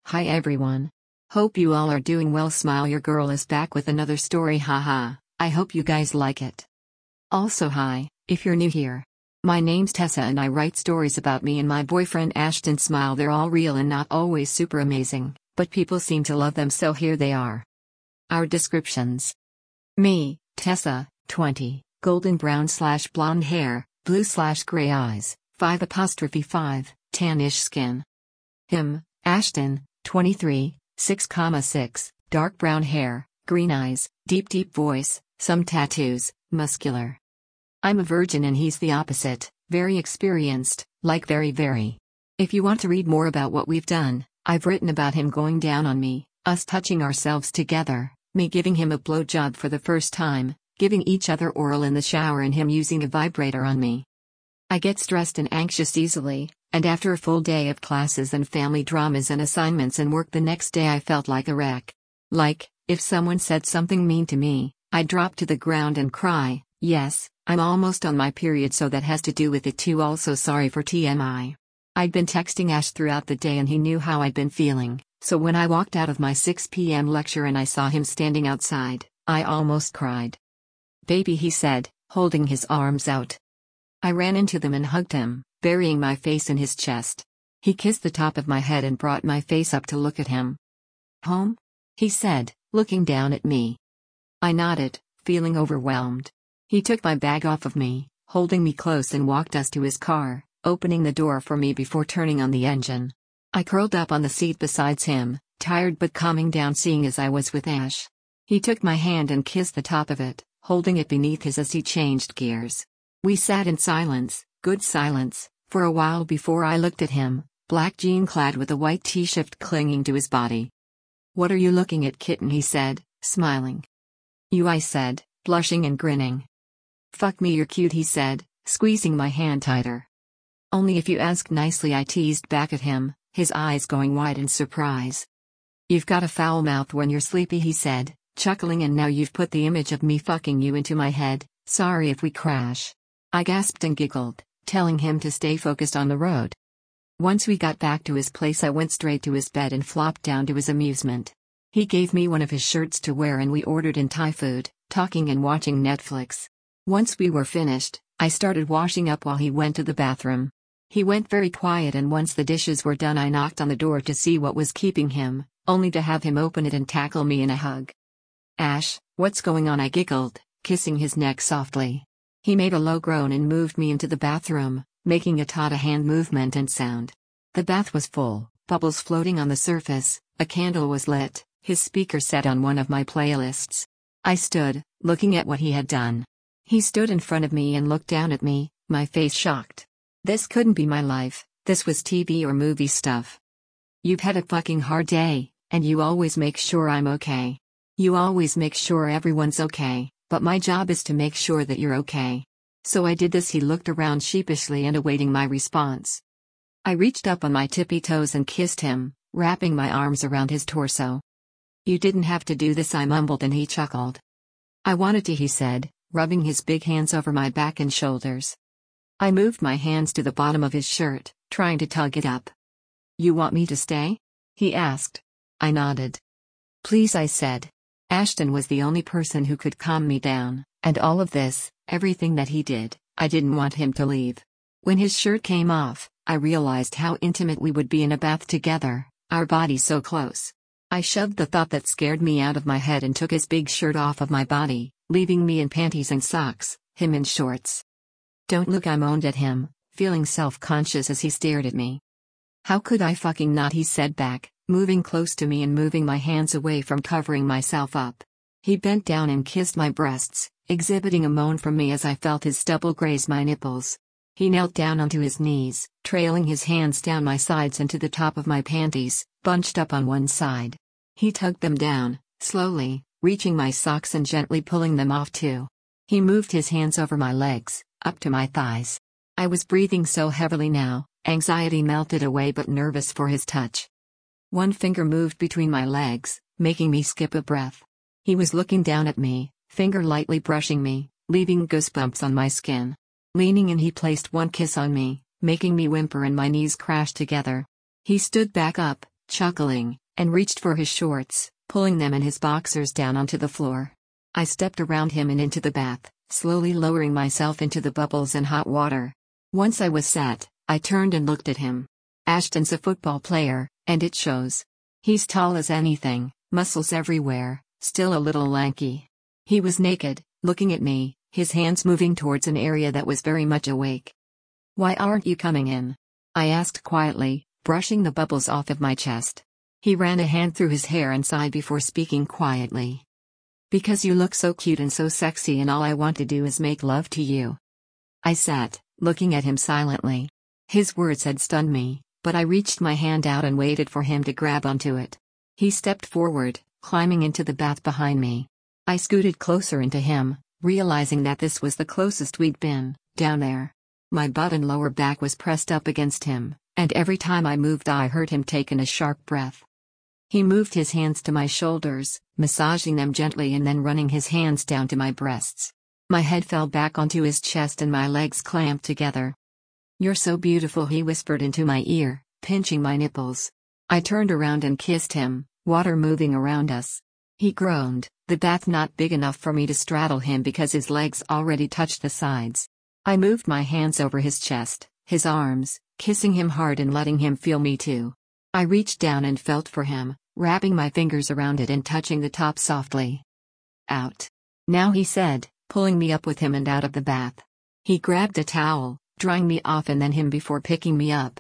Hi everyone. Hope you all are doing well. Smile, your girl is back with another story, haha. I hope you guys like it. Also hi, if you're new here. My name's Tessa and I write stories about me and my boyfriend Ashton. Smile, they're all real and not always super amazing, but people seem to love them, so here they are. Our descriptions. Me, Tessa, 20, golden brown/blonde hair, blue/gray eyes, 5'5", tannish skin. Him, Ashton, 23, 6,6, dark brown hair, green eyes, deep voice, some tattoos, muscular. I'm a virgin and he's the opposite, very experienced, like very. If you want to read more about what we've done, I've written about him going down on me, us touching ourselves together, me giving him a blowjob for the first time, giving each other oral in the shower, and him using a vibrator on me. I get stressed and anxious easily, and after a full day of classes and family dramas and assignments and work the next day, I felt like a wreck. Like, if someone said something mean to me, I'd drop to the ground and cry. Yes, I'm almost on my period, so that has to do with it too. Also, sorry for TMI. I'd been texting Ash throughout the day and he knew how I'd been feeling, so when I walked out of my 6 p.m. lecture and I saw him standing outside, I almost cried. Baby, he said, holding his arms out. I ran into them and hugged him, burying my face in his chest. He kissed the top of my head and brought my face up to look at him. Home? He said, looking down at me. I nodded, feeling overwhelmed. He took my bag off of me, holding me close, and walked us to his car, opening the door for me before turning on the engine. I curled up on the seat beside him, tired but calming down seeing as I was with Ash. He took my hand and kissed the top of it, holding it beneath his as he changed gears. We sat in silence, good silence, for a while before I looked at him, black jean clad with a white t-shirt clinging to his body. What are you looking at, kitten? He said, smiling. You, I said, blushing and grinning. Fuck me, you're cute, he said, squeezing my hand tighter. Only if you ask nicely, I teased back at him, his eyes going wide in surprise. You've got a foul mouth when you're sleepy, he said, chuckling, and now you've put the image of me fucking you into my head. Sorry if we crash. I gasped and giggled, telling him to stay focused on the road. Once we got back to his place, I went straight to his bed and flopped down to his amusement. He gave me one of his shirts to wear and we ordered in Thai food, talking and watching Netflix. Once we were finished, I started washing up while he went to the bathroom. He went very quiet, and once the dishes were done I knocked on the door to see what was keeping him, only to have him open it and tackle me in a hug. Ash, what's going on? I giggled, kissing his neck softly. He made a low groan and moved me into the bathroom, making a Tata hand movement and sound. The bath was full, bubbles floating on the surface, a candle was lit, his speaker set on one of my playlists. I stood, looking at what he had done. He stood in front of me and looked down at me, my face shocked. This couldn't be my life, this was TV or movie stuff. You've had a fucking hard day, and you always make sure I'm okay. You always make sure everyone's okay. But my job is to make sure that you're okay. So I did this. He looked around sheepishly and awaiting my response. I reached up on my tippy toes and kissed him, wrapping my arms around his torso. You didn't have to do this, I mumbled, and he chuckled. I wanted to, he said, rubbing his big hands over my back and shoulders. I moved my hands to the bottom of his shirt, trying to tug it up. You want me to stay? He asked. I nodded. Please, I said. Ashton was the only person who could calm me down, and all of this, everything that he did, I didn't want him to leave. When his shirt came off, I realized how intimate we would be in a bath together, our bodies so close. I shoved the thought that scared me out of my head and took his big shirt off of my body, leaving me in panties and socks, him in shorts. Don't look, I moaned at him, feeling self-conscious as he stared at me. How could I fucking not, he said back, moving close to me and moving my hands away from covering myself up. He bent down and kissed my breasts, exhibiting a moan from me as I felt his stubble graze my nipples. He knelt down onto his knees, trailing his hands down my sides and to the top of my panties, bunched up on one side. He tugged them down, slowly, reaching my socks and gently pulling them off too. He moved his hands over my legs, up to my thighs. I was breathing so heavily now, anxiety melted away, but nervous for his touch. One finger moved between my legs, making me skip a breath. He was looking down at me, finger lightly brushing me, leaving goosebumps on my skin. Leaning in, he placed one kiss on me, making me whimper and my knees crash together. He stood back up, chuckling, and reached for his shorts, pulling them and his boxers down onto the floor. I stepped around him and into the bath, slowly lowering myself into the bubbles and hot water. Once I was set, I turned and looked at him. Ashton's a football player, and it shows. He's tall as anything, muscles everywhere, still a little lanky. He was naked, looking at me, his hands moving towards an area that was very much awake. "Why aren't you coming in?" I asked quietly, brushing the bubbles off of my chest. He ran a hand through his hair and sighed before speaking quietly. "Because you look so cute and so sexy, and all I want to do is make love to you." I sat, looking at him silently. His words had stunned me, but I reached my hand out and waited for him to grab onto it. He stepped forward, climbing into the bath behind me. I scooted closer into him, realizing that this was the closest we'd been, down there. My butt and lower back was pressed up against him, and every time I moved I heard him take in a sharp breath. He moved his hands to my shoulders, massaging them gently and then running his hands down to my breasts. My head fell back onto his chest and my legs clamped together. "You're so beautiful," he whispered into my ear, pinching my nipples. I turned around and kissed him, water moving around us. He groaned, the bath not big enough for me to straddle him because his legs already touched the sides. I moved my hands over his chest, his arms, kissing him hard and letting him feel me too. I reached down and felt for him, wrapping my fingers around it and touching the top softly. "Out. Now," he said, pulling me up with him and out of the bath. He grabbed a towel, drying me off and then him before picking me up,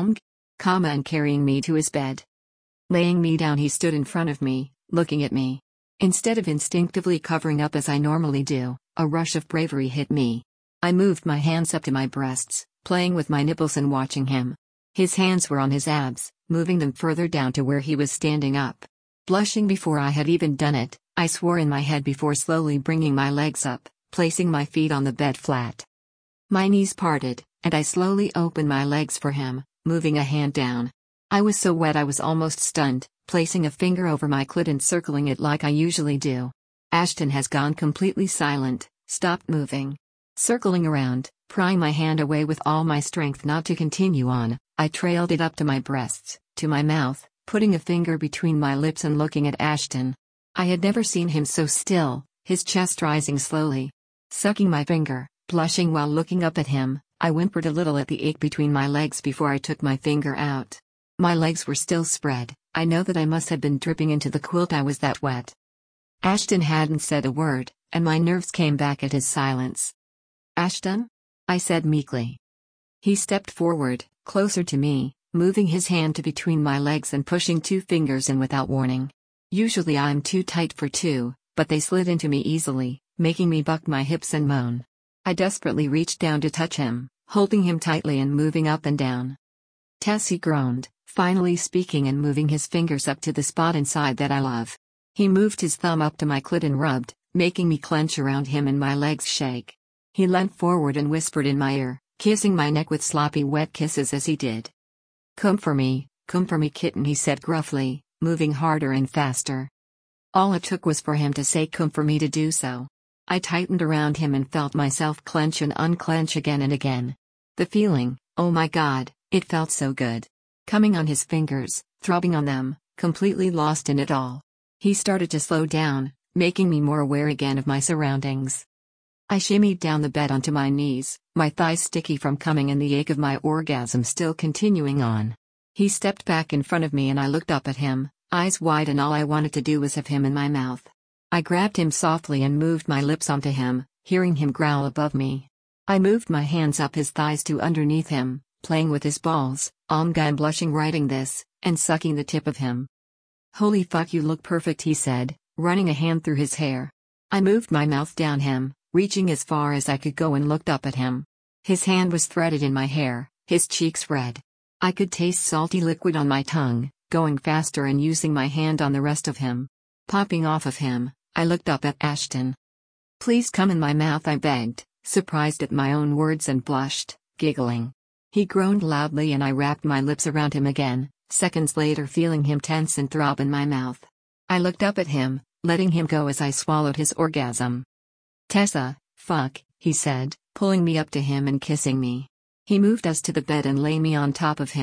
and carrying me to his bed. Laying me down, he stood in front of me, looking at me. Instead of instinctively covering up as I normally do, a rush of bravery hit me. I moved my hands up to my breasts, playing with my nipples and watching him. His hands were on his abs, moving them further down to where he was standing up. Blushing before I had even done it, I swore in my head before slowly bringing my legs up, placing my feet on the bed flat. My knees parted, and I slowly opened my legs for him, moving a hand down. I was so wet I was almost stunned, placing a finger over my clit and circling it like I usually do. Ashton has gone completely silent, stopped moving. Circling around, prying my hand away with all my strength not to continue on, I trailed it up to my breasts, to my mouth, putting a finger between my lips and looking at Ashton. I had never seen him so still, his chest rising slowly. Sucking my finger, blushing while looking up at him, I whimpered a little at the ache between my legs before I took my finger out. My legs were still spread. I know that I must have been dripping into the quilt, I was that wet. Ashton hadn't said a word, and my nerves came back at his silence. "Ashton?" I said meekly. He stepped forward, closer to me, moving his hand to between my legs and pushing 2 fingers in without warning. Usually I'm too tight for 2, but they slid into me easily, making me buck my hips and moan. I desperately reached down to touch him, holding him tightly and moving up and down. "Tess," he groaned, finally speaking and moving his fingers up to the spot inside that I love. He moved his thumb up to my clit and rubbed, making me clench around him and my legs shake. He leant forward and whispered in my ear, kissing my neck with sloppy wet kisses as he did. Come for me, kitten," he said gruffly, moving harder and faster. All it took was for him to say come for me to do so. I tightened around him and felt myself clench and unclench again and again. The feeling, oh my God, it felt so good. Coming on his fingers, throbbing on them, completely lost in it all. He started to slow down, making me more aware again of my surroundings. I shimmied down the bed onto my knees, my thighs sticky from coming and the ache of my orgasm still continuing on. He stepped back in front of me and I looked up at him, eyes wide, and all I wanted to do was have him in my mouth. I grabbed him softly and moved my lips onto him, hearing him growl above me. I moved my hands up his thighs to underneath him, playing with his balls, I'm blushing writing this, and sucking the tip of him. "Holy fuck, you look perfect," he said, running a hand through his hair. I moved my mouth down him, reaching as far as I could go, and looked up at him. His hand was threaded in my hair, his cheeks red. I could taste salty liquid on my tongue, going faster and using my hand on the rest of him. Popping off of him, I looked up at Ashton. "Please come in my mouth," I begged, surprised at my own words, and blushed, giggling. He groaned loudly and I wrapped my lips around him again, seconds later feeling him tense and throb in my mouth. I looked up at him, letting him go as I swallowed his orgasm. "Tessa, fuck," he said, pulling me up to him and kissing me. He moved us to the bed and lay me on top of him,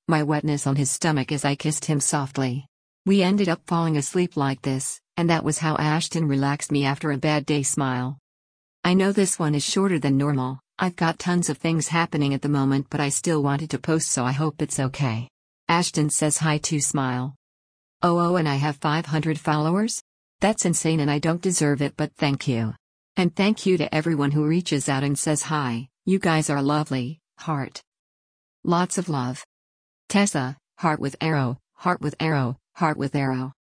my wetness on his stomach as I kissed him softly. We ended up falling asleep like this, and that was how Ashton relaxed me after a bad day. Smile. I know this one is shorter than normal, I've got tons of things happening at the moment, but I still wanted to post, so I hope it's okay. Ashton says hi to Smile. Oh, and I have 500 followers? That's insane and I don't deserve it, but thank you. And thank you to everyone who reaches out and says hi, you guys are lovely, heart. Lots of love. Tessa, heart with arrow, heart with arrow, heart with arrow.